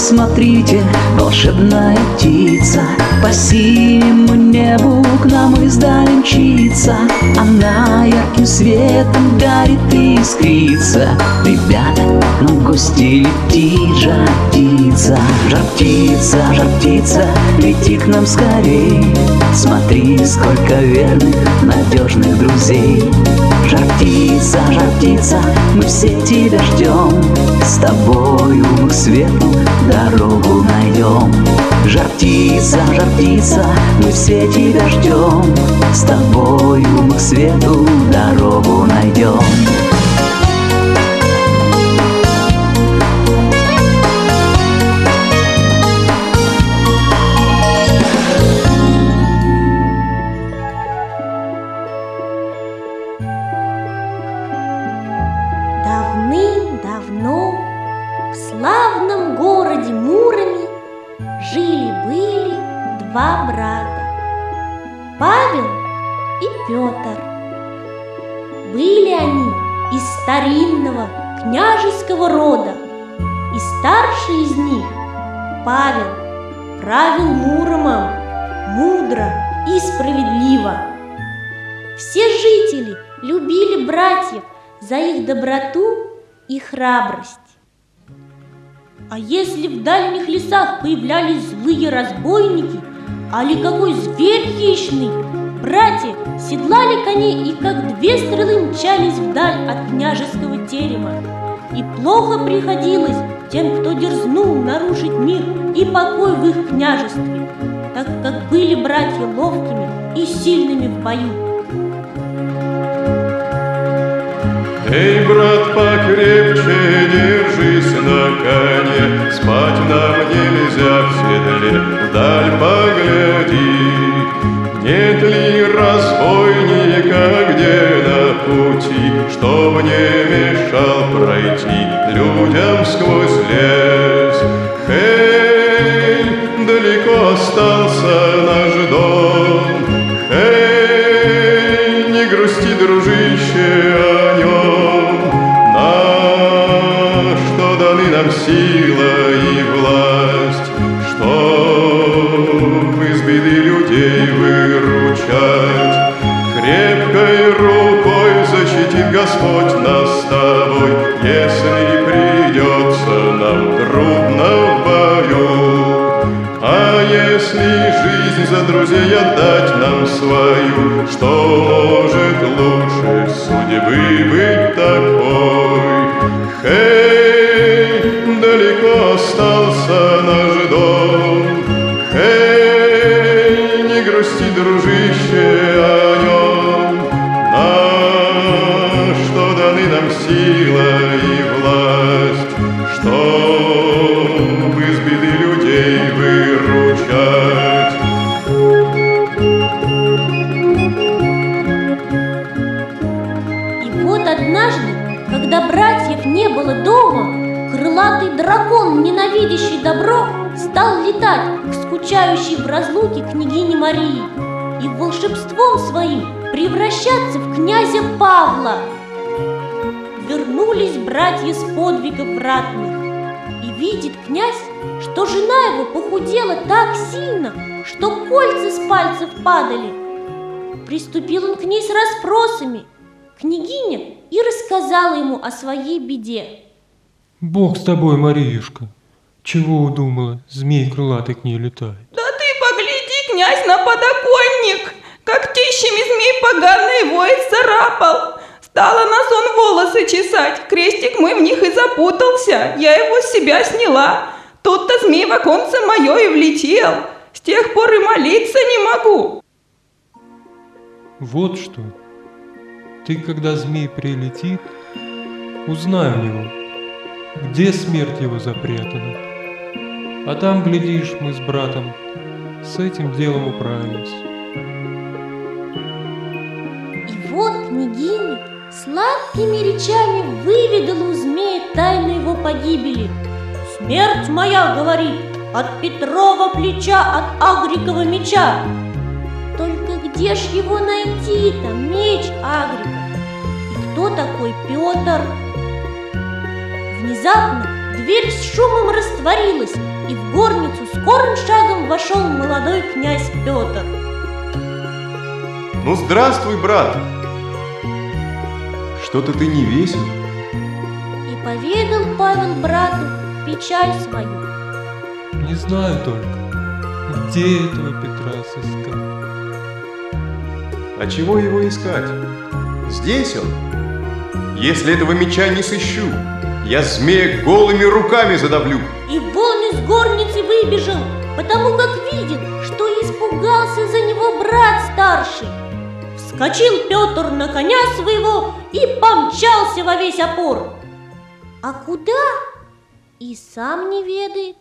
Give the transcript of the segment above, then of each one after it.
Посмотрите, волшебная птица по синему небу к нам издали мчится. Она ярким светом горит и искрится. Ребята, к нам в гости летит жар-птица. Жар-птица, жар-птица, лети к нам скорей. Смотри, сколько верных, надежных друзей. Жар-птица, жар-птица, мы все тебя ждем. С тобою мы к свету дорогу найдем. Жар-птица, жар-птица, мы все тебя ждем. С тобою мы к свету дорогу найдем. Давным-давно в славном городе Муроме жили-были два брата, Павел и Петр. Были они из старинного княжеского рода, и старший из них, Павел, правил Муромом мудро и справедливо. Все жители любили братьев за их доброту и храбрость. А если в дальних лесах появлялись злые разбойники, али какой зверь хищный, братья седлали коней и как две стрелы мчались вдаль от княжеского терема. И плохо приходилось тем, кто дерзнул нарушить мир и покой в их княжестве, так как были братья ловкими и сильными в бою. Эй, брат, покрепче держись на коне, спать нам нельзя в седле, вдаль погляди. Нет ли разбойника где на пути, чтоб не мешал пройти людям сквозь лес? Хей, далеко остался наш дом, хей, не грусти, дружище, о нем. Нам сила и власть, чтоб из беды людей выручать. Крепкой рукой защитит Господь нас с тобой, если придется нам трудно в бою. А если жизнь за друзей отдать нам свою, что может лучше судьбы быть такой? Хей, далеко остался наш дом, хей, не грусти, дружище, о нем. На что даны нам сила и власть, чтоб из беды людей выручать. И вот однажды, когда братьев не было дома, крылатый дракон, ненавидящий добро, стал летать к скучающей в разлуке княгине Марии и волшебством своим превращаться в князя Павла. Вернулись братья с подвигов ратных, и видит князь, что жена его похудела так сильно, что кольца с пальцев падали. Приступил он к ней с расспросами. Княгиня и рассказала ему о своей беде. Бог с тобой, Мариюшка. Чего удумала? Змей крылатый к ней летает. Да ты погляди, князь, на подоконник! Как тищами змей поганый его исцарапал. Стала на сон волосы чесать. Крестик мой в них и запутался. Я его с себя сняла. Тут-то змей в оконце мое и влетел. С тех пор и молиться не могу. Вот что. Ты, когда змей прилетит, узнай у него, где смерть его запрятана. А там, глядишь, мы с братом с этим делом управимся. И вот княгиня сладкими речами выведала у змея тайну его погибели. «Смерть моя, — говорит, — от Петрова плеча, от Агрикова меча». Только где ж его найти-то, меч Агрика? И кто такой Петр? Внезапно дверь с шумом растворилась, и в горницу скорым шагом вошел молодой князь Петр. Ну, здравствуй, брат. Что-то ты не весел. И поведал Павел брату печаль свою. Не знаю только, где этого Петра сыскать. А чего его искать? Здесь он. Если этого меча не сыщу, я змея голыми руками задавлю. И вон из горницы выбежал, потому как видел, что испугался за него брат старший. Вскочил Петр на коня своего и помчался во весь опор. А куда? И сам не ведает.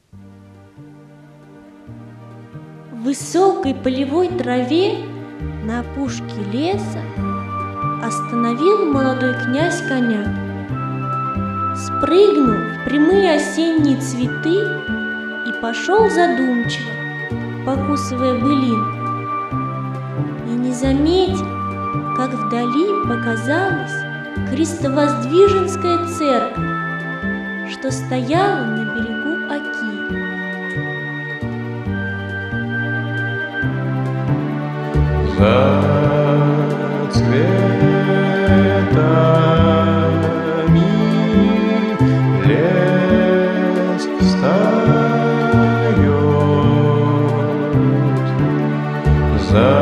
В высокой полевой траве на опушке леса остановил молодой князь коня. Спрыгнул в прямые осенние цветы и пошел задумчиво, покусывая былинку. И не заметил, как вдали показалась Крестовоздвиженская церковь, что стояла на берегу Оки. За цветами лес встает, за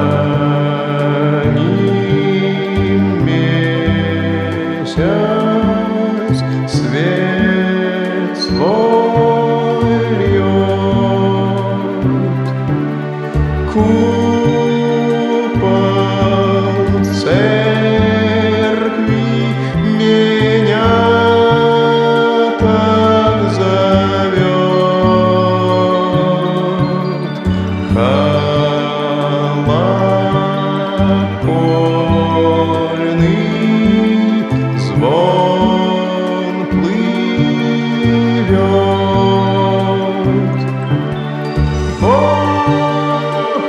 ним месяц свет свой льет. Купол церкви меня так зовет. Колокольный звон плывет. Бог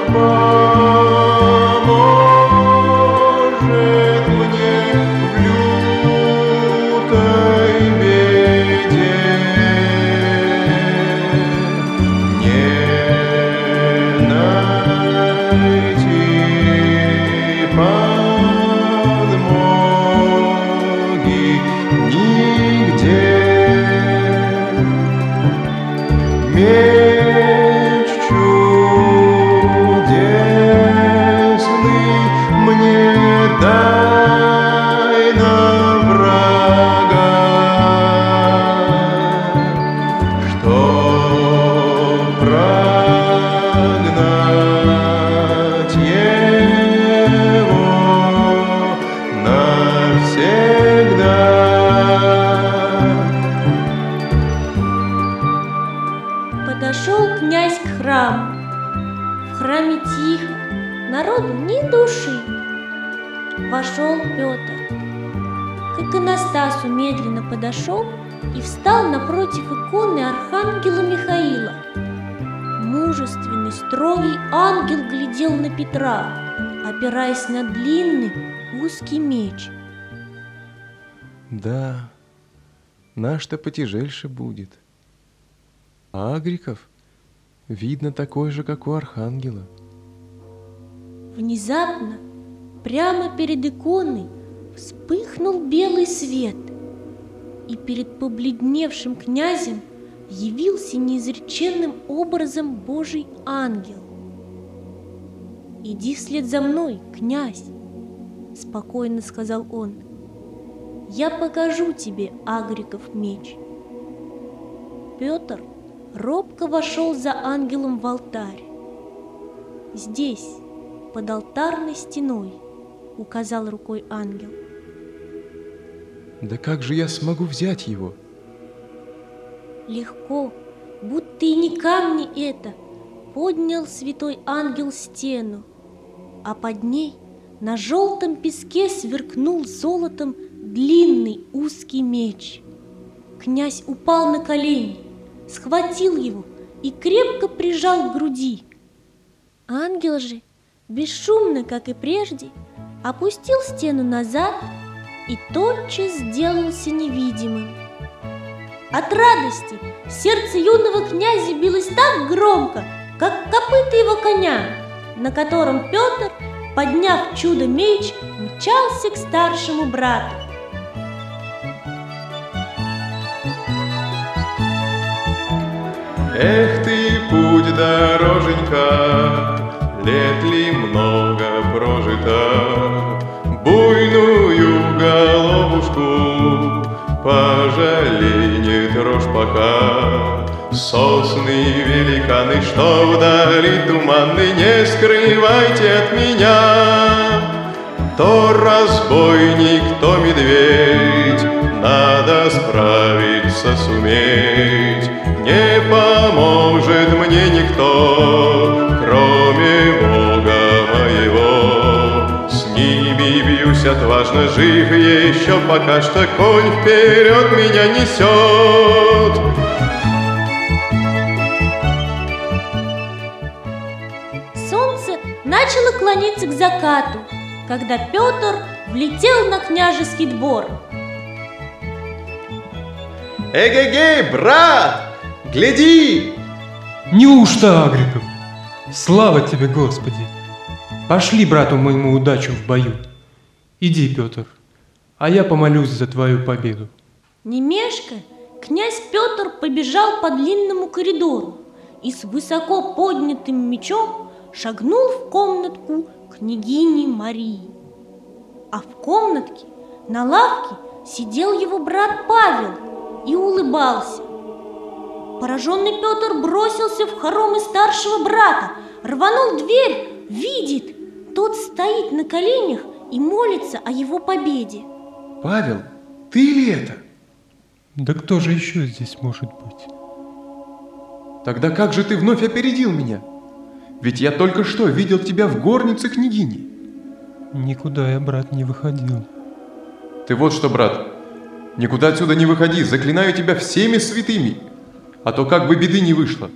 поможет мне в лютой беде. Не найти подмоги нигде. Меч чудесный мне дай на врага, чтоб прогнать его навсегда. Подошел князь к храму. В храме тихо, народу ни души. Вошел Петр. К иконостасу медленно подошел и встал напротив иконы архангела Михаила. Мужественный, строгий ангел глядел на Петра, опираясь на длинный узкий меч. Да, наш-то потяжельше будет. А Агриков, видно, такой же, как у архангела. Внезапно, прямо перед иконой, вспыхнул белый свет, и перед побледневшим князем явился неизреченным образом Божий ангел. «Иди вслед за мной, князь», — спокойно сказал он. «Я покажу тебе Агриков меч». Петр робко вошел за ангелом в алтарь. «Здесь, под алтарной стеной», — указал рукой ангел. Да как же я смогу взять его? Легко, будто и не камни это, поднял святой ангел стену, а под ней на желтом песке сверкнул золотом длинный узкий меч. Князь упал на колени, схватил его и крепко прижал к груди. Ангел же, бесшумно, как и прежде, опустил стену назад и тотчас сделался невидимым. От радости сердце юного князя билось так громко, как копыта его коня, на котором Петр, подняв чудо-меч, мчался к старшему брату. Эх ты, путь дороженька, лет ли много прожито, буйную головушку пожалей, не трожь пока. Сосны великаны, что вдали туманны, не скрывайте от меня. То разбойник, то медведь, надо справиться суметь. Не поможет мне никто, кроме Бога моего. С ними бьюсь отважно, жив еще пока что, конь вперед меня несет. Солнце начало клониться к закату, когда Петр влетел на княжеский двор. Эгегей, брат, гляди! Неужто, Агриков? Слава тебе, Господи! Пошли брату моему удачу в бою. Иди, Петр, а я помолюсь за твою победу. Не мешкая, князь Петр побежал по длинному коридору и с высоко поднятым мечом шагнул в комнатку княгини Марии. А в комнатке на лавке сидел его брат Павел и улыбался. Пораженный Петр бросился в хоромы старшего брата, рванул дверь, видит, тот стоит на коленях и молится о его победе. Павел, ты ли это? Да кто же еще здесь может быть? Тогда как же ты вновь опередил меня? Ведь я только что видел тебя в горнице княгини. Никуда я, брат, не выходил. Ты вот что, брат, никуда отсюда не выходи, заклинаю тебя всеми святыми, а то как бы беды не вышло.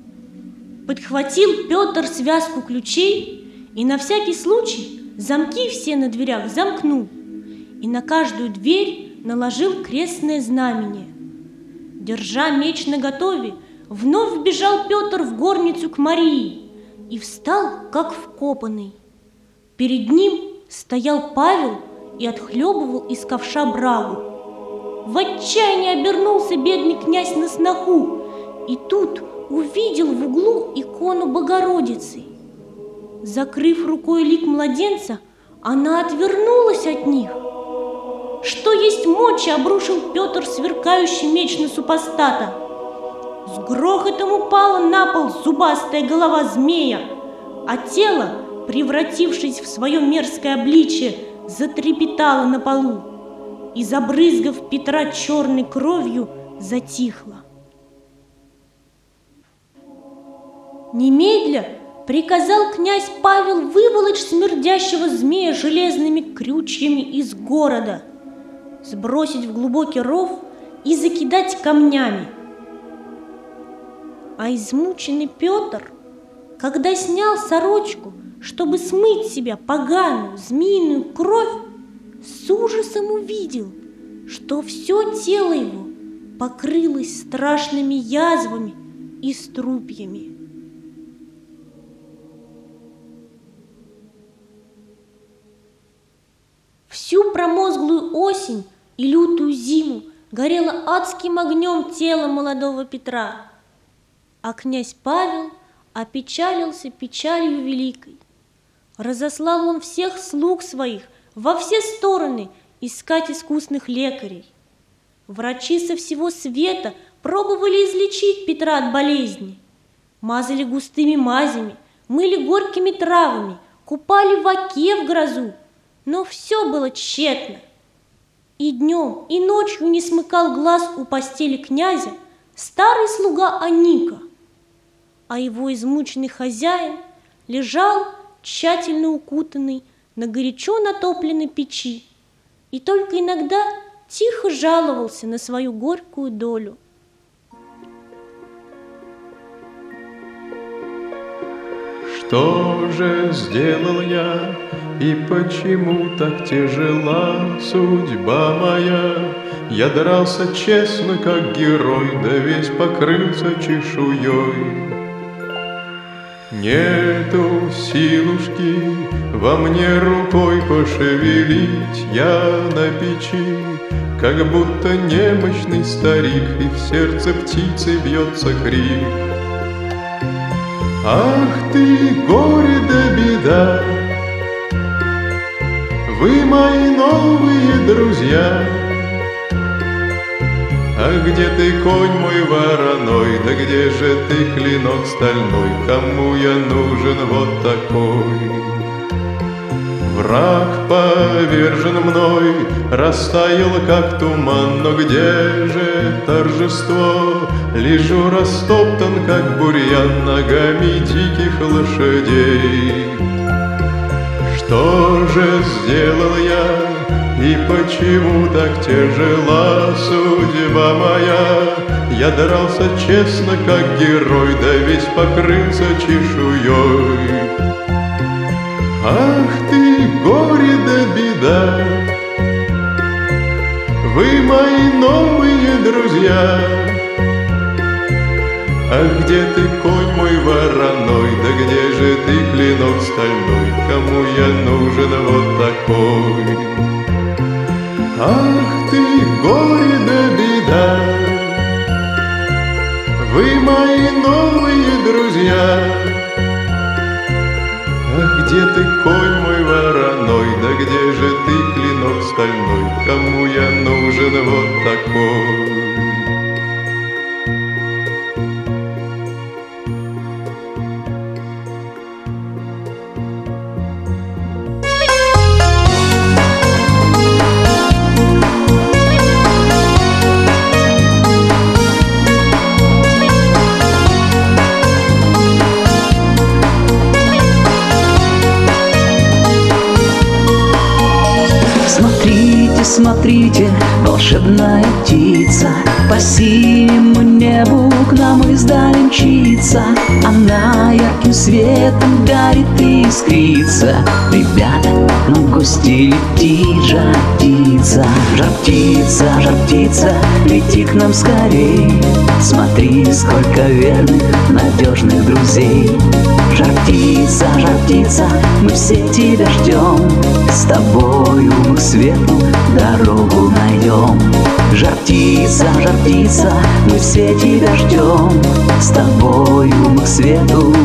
Подхватил Петр связку ключей и на всякий случай замки все на дверях замкнул и на каждую дверь наложил крестное знамение. Держа меч наготове, вновь вбежал Петр в горницу к Марии и встал, как вкопанный. Перед ним стоял Павел и отхлебывал из ковша брагу. В отчаянии обернулся бедный князь на сноху и тут увидел в углу икону Богородицы. Закрыв рукой лик младенца, она отвернулась от них. Что есть мочи, обрушил Петр сверкающий меч на супостата. С грохотом упала на пол зубастая голова змея, а тело, превратившись в свое мерзкое обличие, затрепетало на полу и, забрызгав Петра черной кровью, затихло. Немедля приказал князь Павел выволочь смердящего змея железными крючьями из города, сбросить в глубокий ров и закидать камнями. А измученный Петр, когда снял сорочку, чтобы смыть себя поганую змеиную кровь, с ужасом увидел, что все тело его покрылось страшными язвами и струпьями. Всю промозглую осень и лютую зиму горело адским огнем тело молодого Петра, а князь Павел опечалился печалью великой. Разослал он всех слуг своих во все стороны искать искусных лекарей. Врачи со всего света пробовали излечить Петра от болезни. Мазали густыми мазями, мыли горькими травами, купали в оке в грозу, но все было тщетно. И днем, и ночью не смыкал глаз у постели князя старый слуга Аника, а его измученный хозяин лежал, тщательно укутанный, на горячо натопленной печи и только иногда тихо жаловался на свою горькую долю. Что же сделал я, и почему так тяжела судьба моя? Я дрался честно, как герой, да весь покрылся чешуей. Нету силушки во мне рукой пошевелить, я на печи, как будто немощный старик, и в сердце птицы бьется крик. Ах ты, горе да беда, вы мои новые друзья. А где ты, конь мой вороной, да где же ты, клинок стальной, кому я нужен вот такой? Враг повержен мной, растаял как туман, но где же торжество? Лежу растоптан, как бурьян, ногами диких лошадей. Что же сделал я? И почему так тяжела судьба моя? Я дрался честно, как герой, да весь покрылся чешуей. Ах ты, горе да беда, вы мои новые друзья. А где ты, конь мой вороной, да где же ты, клинок стальной, кому я нужен вот такой? Ах ты, горе да беда, вы мои новые друзья. Ах, где ты, конь мой вороной, да где же ты, клинок стальной, кому я нужен вот такой? Смотрите, волшебная птица по синему небу к нам издали мчится. Она ярким светом горит и искрится. Ребята, к нам в гости летит жар-птица. Жар-птица, жар-птица, лети к нам скорей. Смотри, сколько верных, надежных друзей. Жар-птица, жар-птица, мы все тебя ждем. С тобою мы к свету дорогу найдем. Жар-птица, жар-птица, мы все тебя ждем. С тобою мы к свету